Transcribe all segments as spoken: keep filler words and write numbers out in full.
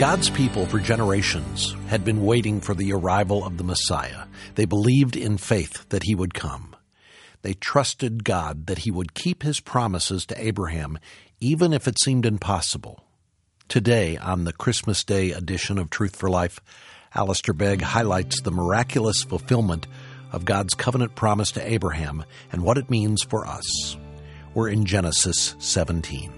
God's people for generations had been waiting for the arrival of the Messiah. They believed in faith that he would come. They trusted God that he would keep his promises to Abraham, even if it seemed impossible. Today, on the Christmas Day edition of Truth for Life, Alistair Begg highlights the miraculous fulfillment of God's covenant promise to Abraham and what it means for us. We're in Genesis seventeen.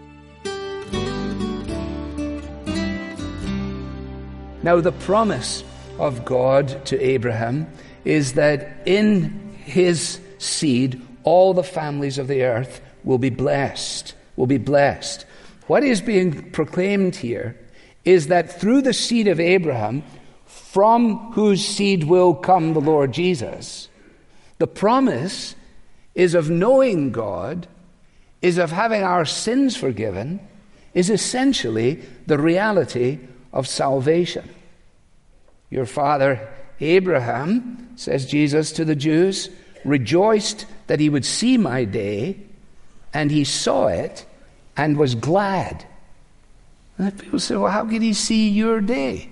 Now, the promise of God to Abraham is that in his seed, all the families of the earth will be blessed, will be blessed. What is being proclaimed here is that through the seed of Abraham, from whose seed will come the Lord Jesus, the promise is of knowing God, is of having our sins forgiven, is essentially the reality of salvation. Your father Abraham, says Jesus to the Jews, rejoiced that he would see my day, and he saw it and was glad. And people say, well, how could he see your day?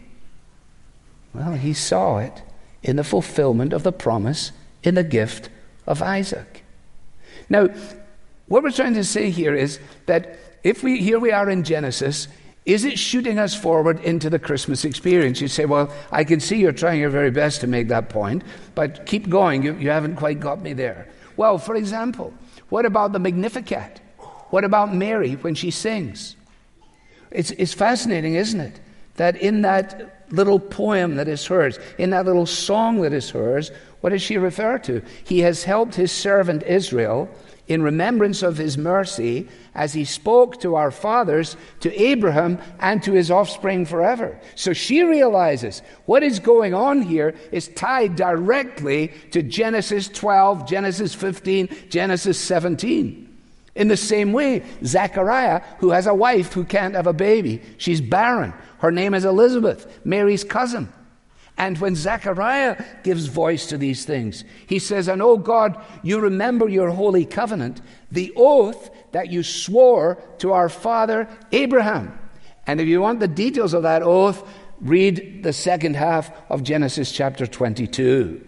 Well, he saw it in the fulfillment of the promise in the gift of Isaac. Now, what we're trying to say here is that if we here we are in Genesis, is it shooting us forward into the Christmas experience? You say, well, I can see you're trying your very best to make that point, but keep going. You, you haven't quite got me there. Well, for example, what about the Magnificat? What about Mary when she sings? It's, it's fascinating, isn't it? That in that little poem that is hers, in that little song that is hers, what does she refer to? He has helped his servant Israel in remembrance of his mercy, as he spoke to our fathers, to Abraham, and to his offspring forever. So she realizes what is going on here is tied directly to Genesis twelve, Genesis fifteen, Genesis seventeen. In the same way, Zechariah, who has a wife who can't have a baby, she's barren. Her name is Elizabeth, Mary's cousin. And when Zechariah gives voice to these things, he says, and oh God, you remember your holy covenant, the oath that you swore to our father Abraham. And if you want the details of that oath, read the second half of Genesis chapter twenty-two.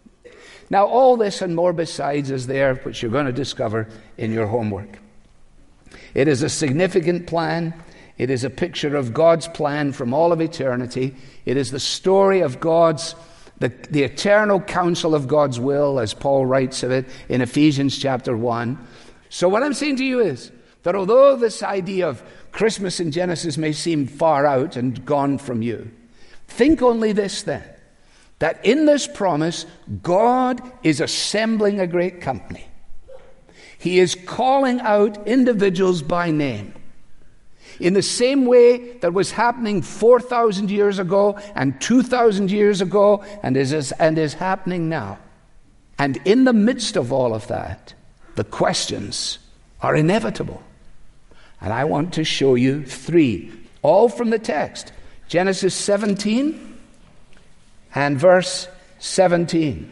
Now, all this and more besides is there, which you're going to discover in your homework. It is a significant plan. It is a picture of God's plan from all of eternity. It is the story of God's, the, the eternal counsel of God's will, as Paul writes of it in Ephesians chapter one. So what I'm saying to you is that although this idea of Christmas in Genesis may seem far out and gone from you, think only this then, that in this promise, God is assembling a great company. He is calling out individuals by name. In the same way that was happening four thousand years ago and two thousand years ago and is, and is happening now. And in the midst of all of that, the questions are inevitable. And I want to show you three, all from the text. Genesis seventeen and verse seventeen.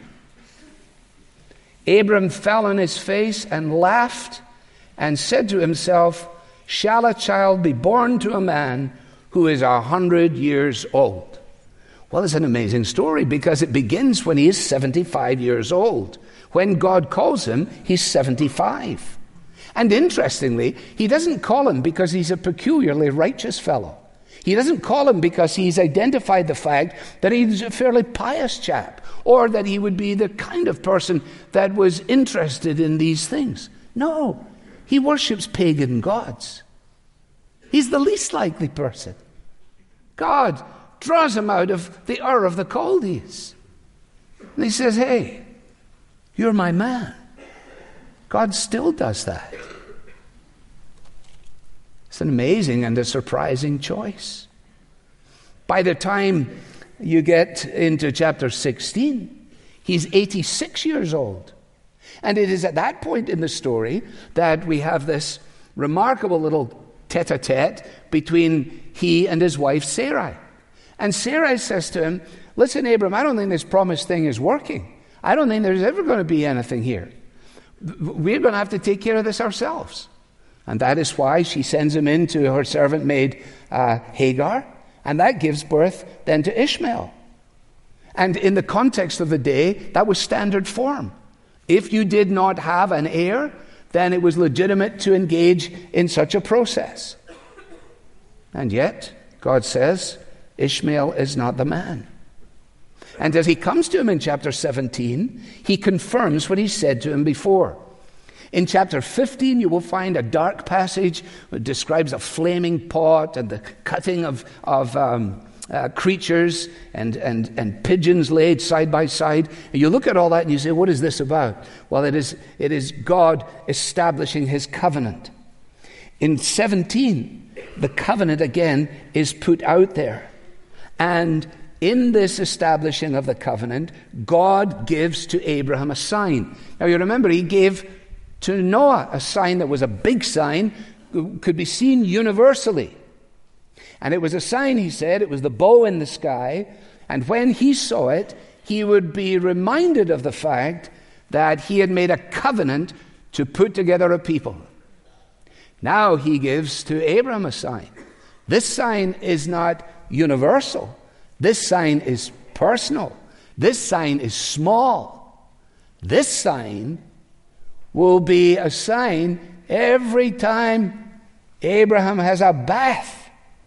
Abram fell on his face and laughed and said to himself, shall a child be born to a man who is a hundred years old? Well, it's an amazing story because it begins when he is seventy-five years old. When God calls him, he's seventy-five. And interestingly, he doesn't call him because he's a peculiarly righteous fellow. He doesn't call him because he's identified the fact that he's a fairly pious chap, or that he would be the kind of person that was interested in these things. No. He worships pagan gods. He's the least likely person. God draws him out of the Ur of the Chaldees. And he says, hey, you're my man. God still does that. It's an amazing and a surprising choice. By the time you get into chapter sixteen, he's eighty-six years old. And it is at that point in the story that we have this remarkable little tete-a-tete between he and his wife Sarai. And Sarai says to him, listen, Abram, I don't think this promise thing is working. I don't think there's ever going to be anything here. We're going to have to take care of this ourselves. And that is why she sends him in to her servant maid uh, Hagar. And that gives birth then to Ishmael. And in the context of the day, that was standard form. If you did not have an heir, then it was legitimate to engage in such a process. And yet, God says, Ishmael is not the man. And as he comes to him in chapter seventeen, he confirms what he said to him before. In chapter fifteen, you will find a dark passage that describes a flaming pot and the cutting of, of um, uh, creatures and, and, and pigeons laid side by side. And you look at all that and you say, what is this about? Well, it is, it is God establishing his covenant. In seventeen, the covenant again is put out there. And in this establishing of the covenant, God gives to Abraham a sign. Now you remember, he gave to Noah a sign that was a big sign, could be seen universally. And it was a sign, he said, it was the bow in the sky. And when he saw it, he would be reminded of the fact that he had made a covenant to put together a people. Now he gives to Abraham a sign. This sign is not universal. This sign is personal. This sign is small. This sign will be a sign every time Abraham has a bath.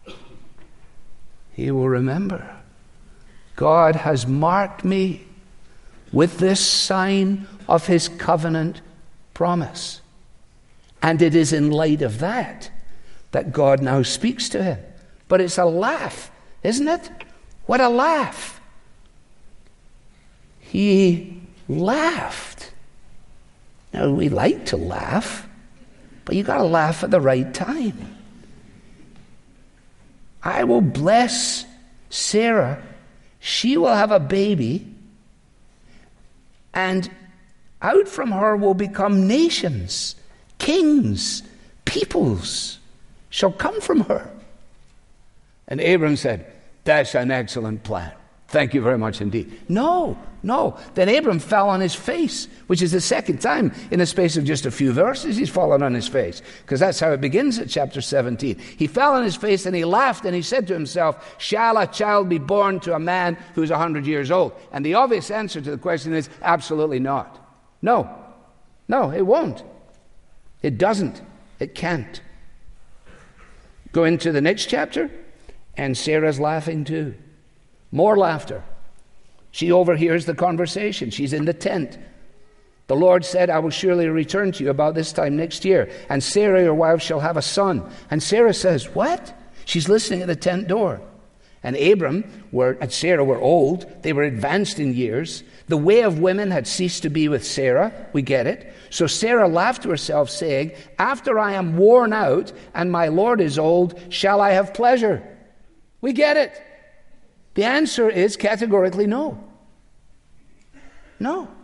He will remember, God has marked me with this sign of his covenant promise. And it is in light of that that God now speaks to him. But it's a laugh, isn't it? What a laugh. He laughed. Now, we like to laugh, but you got to laugh at the right time. I will bless Sarah. She will have a baby, and out from her will become nations, kings, peoples shall come from her. And Abram said, that's an excellent plan. Thank you very much indeed. No, no. Then Abram fell on his face, which is the second time in the space of just a few verses he's fallen on his face, because that's how it begins at chapter seventeen. He fell on his face and he laughed and he said to himself, shall a child be born to a man who's a hundred years old? And the obvious answer to the question is absolutely not. No, no, it won't. It doesn't. It can't. Go into the next chapter, and Sarah's laughing too. More laughter. She overhears the conversation. She's in the tent. The Lord said, I will surely return to you about this time next year, and Sarah your wife shall have a son. And Sarah says, what? She's listening at the tent door. And Abram were, and Sarah were old. They were advanced in years. The way of women had ceased to be with Sarah. We get it. So Sarah laughed to herself, saying, after I am worn out and my Lord is old, shall I have pleasure? We get it. The answer is categorically no. No.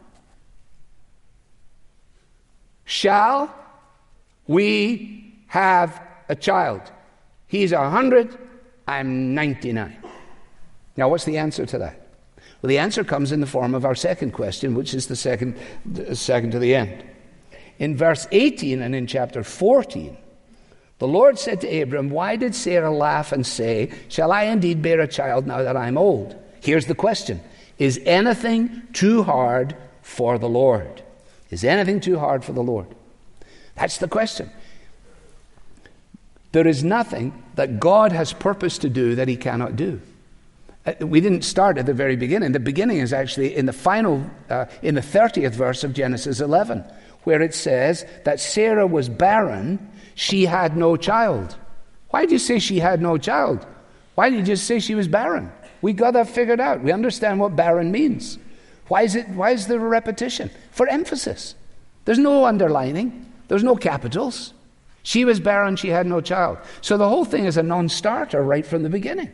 Shall we have a child? He's a hundred, I'm ninety-nine. Now, what's the answer to that? Well, the answer comes in the form of our second question, which is the second, the second to the end. In verse eighteen and in chapter fourteen, the Lord said to Abram, why did Sarah laugh and say, shall I indeed bear a child now that I'm old? Here's the question. Is anything too hard for the Lord? Is anything too hard for the Lord? That's the question. There is nothing that God has purposed to do that he cannot do. We didn't start at the very beginning. The beginning is actually in the final, uh, in the thirtieth verse of Genesis eleven, where it says that Sarah was barren, she had no child. Why did you say she had no child? Why did you just say she was barren? We got that figured out. We understand what barren means. Why is it? Why is there a repetition? For emphasis. There's no underlining. There's no capitals. She was barren, she had no child. So the whole thing is a non-starter right from the beginning.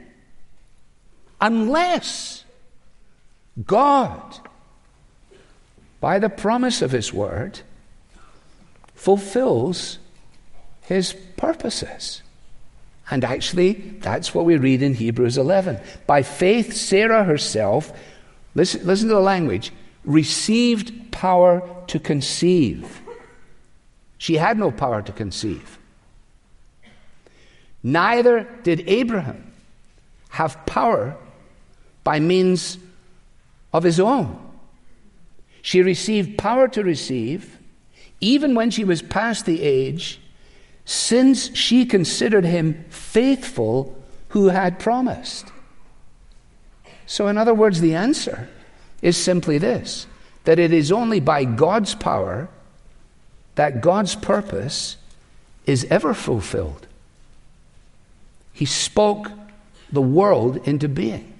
Unless God, by the promise of his word, fulfills his purposes. And actually, that's what we read in Hebrews eleven. By faith, Sarah herself, listen, listen to the language, received power to conceive. She had no power to conceive. Neither did Abraham, have power by means of his own. She received power to receive, even when she was past the age, since she considered him faithful who had promised. So in other words, the answer is simply this, that it is only by God's power that God's purpose is ever fulfilled. He spoke the world into being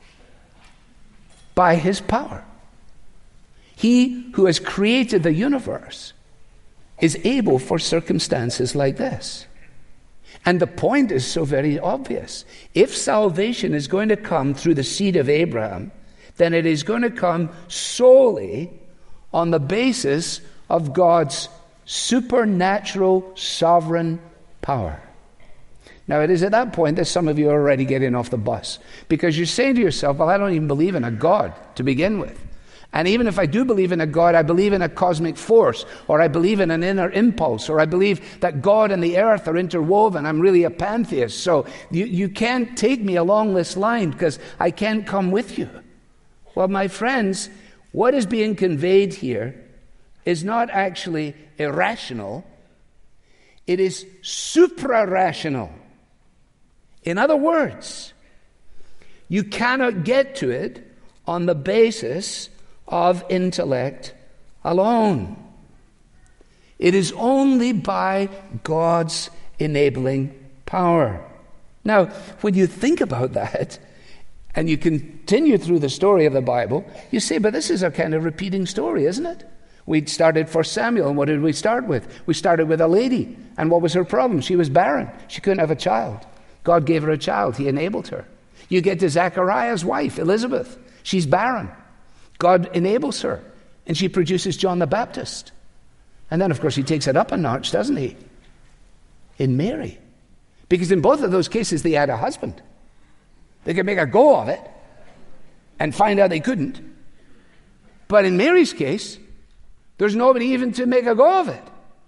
by his power. He who has created the universe is able for circumstances like this. And the point is so very obvious. If salvation is going to come through the seed of Abraham, then it is going to come solely on the basis of God's supernatural sovereign power. Now, it is at that point that some of you are already getting off the bus, because you're saying to yourself, well, I don't even believe in a God to begin with. And even if I do believe in a God, I believe in a cosmic force, or I believe in an inner impulse, or I believe that God and the earth are interwoven. I'm really a pantheist. So you, you can't take me along this line because I can't come with you. Well, my friends, what is being conveyed here is not actually irrational. It is supra-rational. In other words, you cannot get to it on the basis of intellect alone. It is only by God's enabling power. Now, when you think about that, and you continue through the story of the Bible, you say, but this is a kind of repeating story, isn't it? We started First Samuel, and what did we start with? We started with a lady, and what was her problem? She was barren. She couldn't have a child. God gave her a child. He enabled her. You get to Zechariah's wife, Elizabeth. She's barren. God enables her, and she produces John the Baptist. And then, of course, he takes it up a notch, doesn't he? In Mary. Because in both of those cases, they had a husband. They could make a go of it and find out they couldn't. But in Mary's case, there's nobody even to make a go of it.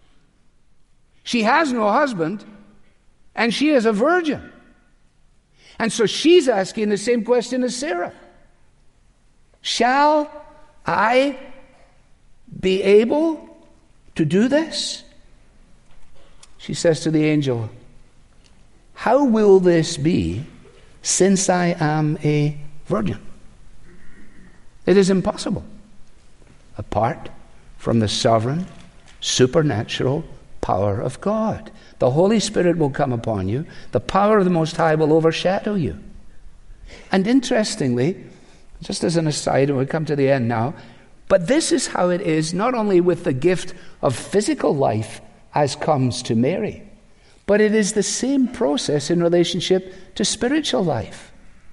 She has no husband, and she is a virgin. And so she's asking the same question as Sarah. Shall I be able to do this? She says to the angel, how will this be since I am a virgin? It is impossible apart from the sovereign, supernatural power of God. The Holy Spirit will come upon you. The power of the Most High will overshadow you. And interestingly, just as an aside, and we'll come to the end now, but this is how it is not only with the gift of physical life as comes to Mary, but it is the same process in relationship to spiritual life.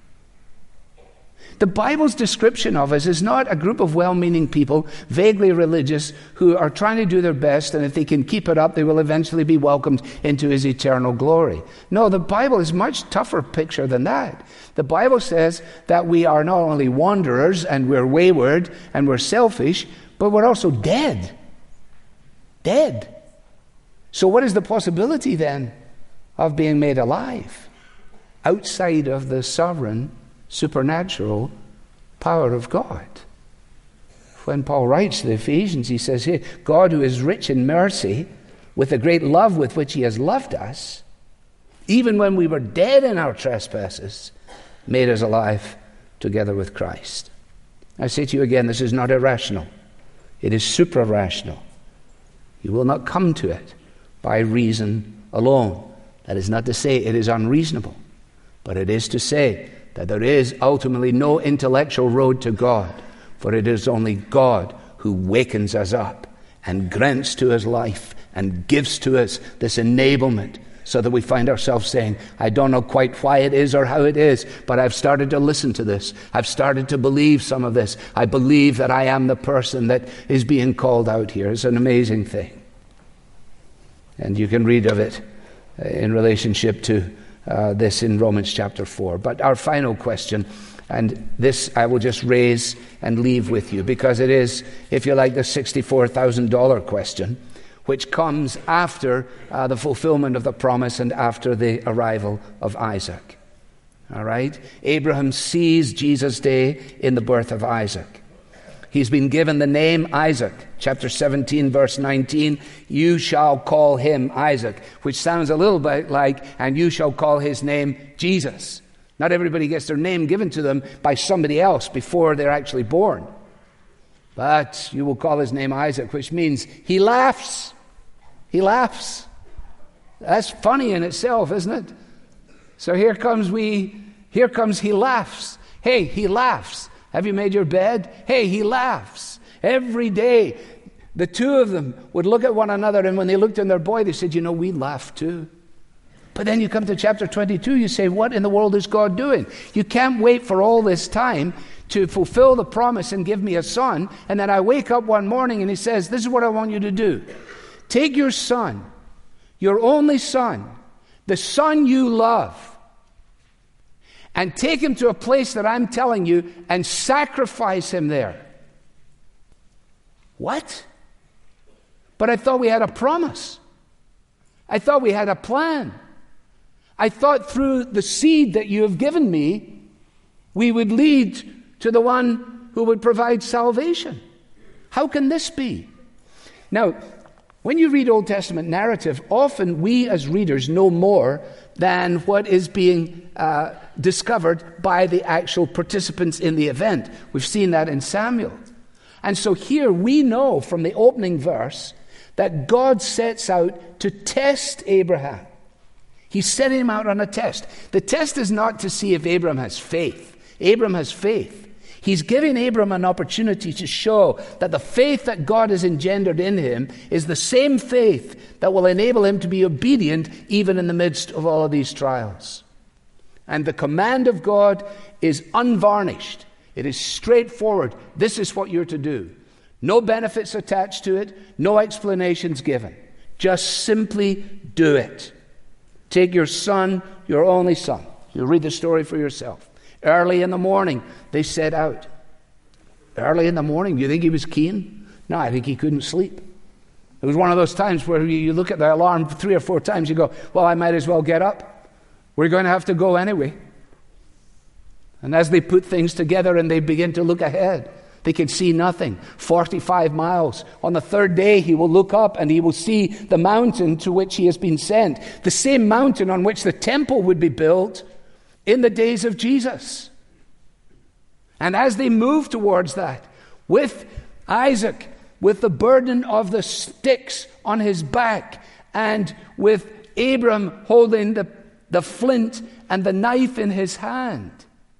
The Bible's description of us is not a group of well-meaning people, vaguely religious, who are trying to do their best, and if they can keep it up, they will eventually be welcomed into his eternal glory. No, the Bible is a much tougher picture than that. The Bible says that we are not only wanderers, and we're wayward, and we're selfish, but we're also dead. Dead. So what is the possibility then of being made alive outside of the sovereign, supernatural power of God? When Paul writes to the Ephesians, he says here, God who is rich in mercy, with the great love with which he has loved us, even when we were dead in our trespasses, made us alive together with Christ. I say to you again, this is not irrational. It is supra-rational. You will not come to it by reason alone. That is not to say it is unreasonable, but it is to say that there is ultimately no intellectual road to God, for it is only God who wakens us up and grants to us life and gives to us this enablement so that we find ourselves saying, I don't know quite why it is or how it is, but I've started to listen to this. I've started to believe some of this. I believe that I am the person that is being called out here. It's an amazing thing. And you can read of it in relationship to uh, this in Romans chapter four. But our final question, and this I will just raise and leave with you, because it is, if you like, the sixty-four thousand dollars question, which comes after uh, the fulfillment of the promise and after the arrival of Isaac. All right? Abraham sees Jesus' day in the birth of Isaac. He's been given the name Isaac. Chapter seventeen, verse nineteen, you shall call him Isaac, which sounds a little bit like, and you shall call his name Jesus. Not everybody gets their name given to them by somebody else before they're actually born. But you will call his name Isaac, which means he laughs. He laughs. That's funny in itself, isn't it? So here comes we, here comes he laughs. Hey, he laughs. Have you made your bed? Hey, he laughs. Every day, the two of them would look at one another, and when they looked in their boy, they said, you know, we laugh too. But then you come to chapter twenty-two, you say, what in the world is God doing? You can't wait for all this time to fulfill the promise and give me a son, and then I wake up one morning and he says, this is what I want you to do. Take your son, your only son, the son you love, and take him to a place that I'm telling you and sacrifice him there. What? But I thought we had a promise. I thought we had a plan. I thought through the seed that you have given me, we would lead to the one who would provide salvation. How can this be? Now, when you read Old Testament narrative, often we as readers know more than what is being uh, discovered by the actual participants in the event. We've seen that in Samuel. And so here we know from the opening verse that God sets out to test Abraham. He's setting him out on a test. The test is not to see if Abraham has faith. Abraham has faith. He's giving Abraham an opportunity to show that the faith that God has engendered in him is the same faith that will enable him to be obedient even in the midst of all of these trials. And the command of God is unvarnished. It is straightforward. This is what you're to do. No benefits attached to it, no explanations given. Just simply do it. Take your son, your only son. You'll read the story for yourself. Early in the morning, they set out. Early in the morning, do you think he was keen? No, I think he couldn't sleep. It was one of those times where you look at the alarm three or four times, you go, well, I might as well get up. We're going to have to go anyway. And as they put things together and they begin to look ahead, they can see nothing. forty-five miles. On the third day, he will look up and he will see the mountain to which he has been sent. The same mountain on which the temple would be built in the days of Jesus. And as they move towards that, with Isaac, with the burden of the sticks on his back, and with Abram holding the, the flint and the knife in his hand,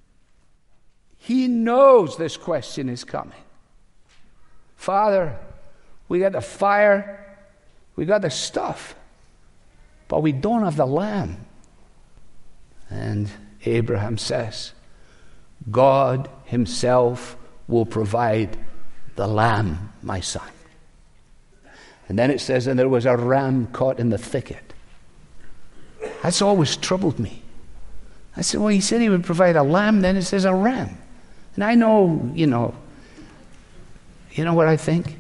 he knows this question is coming. Father, we got the fire, we got the stuff, but we don't have the lamb. And Abraham says, God himself will provide the lamb, my son. And then it says, and there was a ram caught in the thicket. That's always troubled me. I said, well, he said he would provide a lamb, then it says a ram. And I know, you know, you know what I think?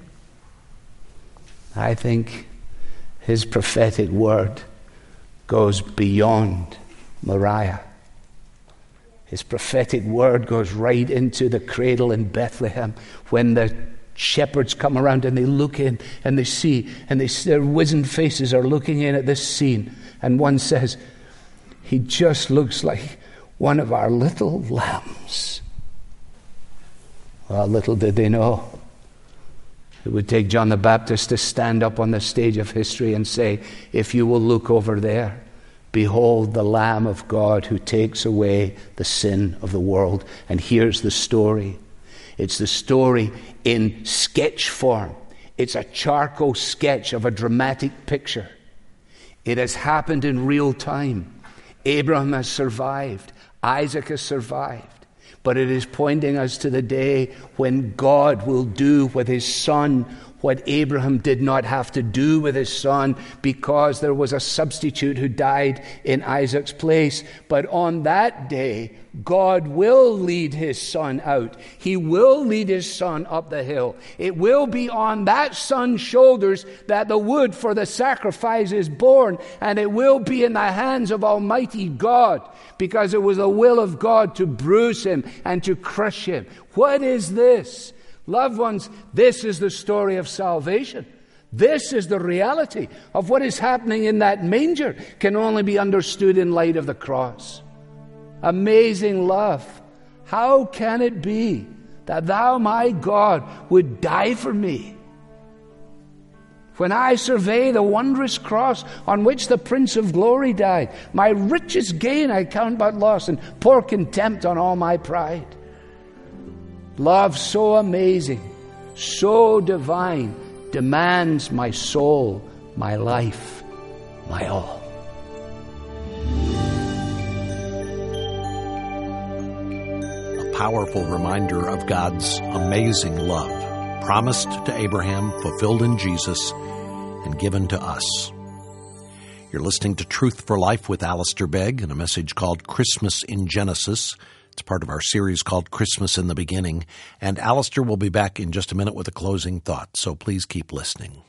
I think his prophetic word goes beyond Moriah. His prophetic word goes right into the cradle in Bethlehem when the shepherds come around and they look in and they see, and they, their wizened faces are looking in at this scene. And one says, he just looks like one of our little lambs. Well, little did they know it would take John the Baptist to stand up on the stage of history and say, if you will look over there, behold the Lamb of God who takes away the sin of the world. And here's the story. It's the story in sketch form. It's a charcoal sketch of a dramatic picture. It has happened in real time. Abraham has survived. Isaac has survived. But it is pointing us to the day when God will do with his son what Abraham did not have to do with his son because there was a substitute who died in Isaac's place. But on that day, God will lead his son out. He will lead his son up the hill. It will be on that son's shoulders that the wood for the sacrifice is borne, and it will be in the hands of Almighty God, because it was the will of God to bruise him and to crush him. What is this? Loved ones, this is the story of salvation. This is the reality of what is happening in that manger. Can only be understood in light of the cross. Amazing love. How can it be that thou, my God, would die for me? When I survey the wondrous cross on which the Prince of Glory died, my richest gain I count but loss, and pour contempt on all my pride. Love so amazing, so divine, demands my soul, my life, my all. A powerful reminder of God's amazing love, promised to Abraham, fulfilled in Jesus, and given to us. You're listening to Truth for Life with Alistair Begg and a message called Christmas in Genesis. It's part of our series called Christmas in the Beginning, and Alistair will be back in just a minute with a closing thought, so please keep listening.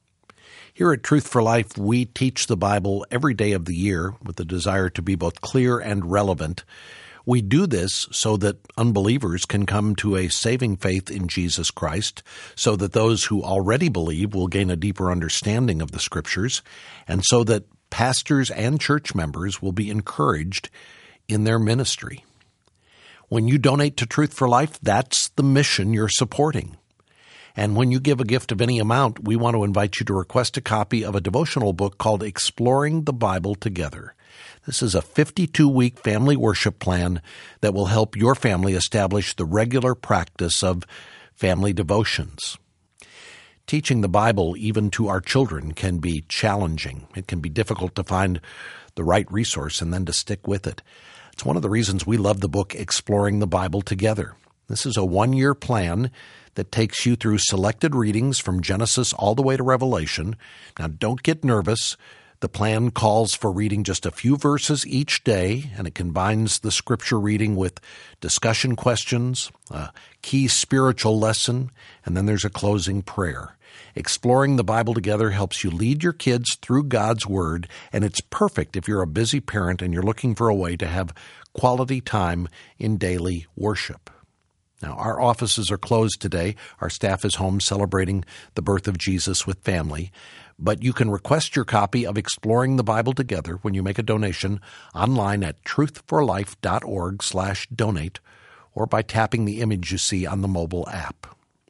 Here at Truth for Life, we teach the Bible every day of the year with the desire to be both clear and relevant. We do this so that unbelievers can come to a saving faith in Jesus Christ, so that those who already believe will gain a deeper understanding of the Scriptures, and so that pastors and church members will be encouraged in their ministry. When you donate to Truth for Life, that's the mission you're supporting. And when you give a gift of any amount, we want to invite you to request a copy of a devotional book called Exploring the Bible Together. This is a fifty-two week family worship plan that will help your family establish the regular practice of family devotions. Teaching the Bible, even to our children, can be challenging. It can be difficult to find the right resource and then to stick with it. It's one of the reasons we love the book Exploring the Bible Together. This is a one-year plan that takes you through selected readings from Genesis all the way to Revelation. Now, don't get nervous. The plan calls for reading just a few verses each day, and it combines the scripture reading with discussion questions, a key spiritual lesson, and then there's a closing prayer. Exploring the Bible Together helps you lead your kids through God's Word, and it's perfect if you're a busy parent and you're looking for a way to have quality time in daily worship. Now, our offices are closed today. Our staff is home celebrating the birth of Jesus with family. But you can request your copy of Exploring the Bible Together when you make a donation online at truthforlife.org slash donate or by tapping the image you see on the mobile app.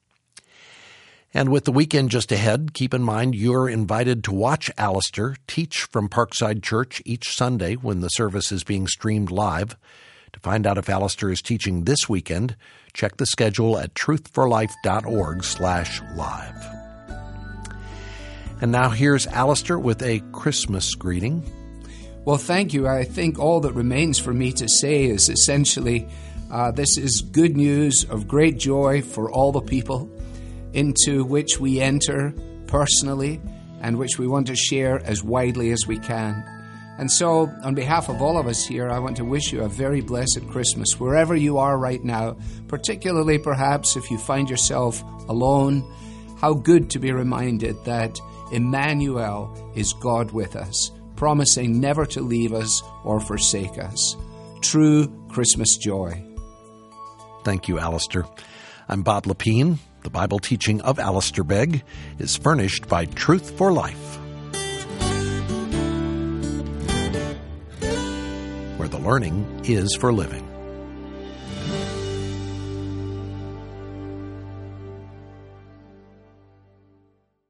And with the weekend just ahead, keep in mind you're invited to watch Alistair teach from Parkside Church each Sunday when the service is being streamed live. To find out if Alistair is teaching this weekend, check the schedule at truthforlife.org slash live. And now here's Alistair with a Christmas greeting. Well, thank you. I think all that remains for me to say is essentially uh, this is good news of great joy for all the people, into which we enter personally and which we want to share as widely as we can. And so, on behalf of all of us here, I want to wish you a very blessed Christmas, wherever you are right now, particularly perhaps if you find yourself alone. How good to be reminded that Emmanuel is God with us, promising never to leave us or forsake us. True Christmas joy. Thank you, Alistair. I'm Bob Lepine. The Bible teaching of Alistair Begg is furnished by Truth for Life, where the learning is for living.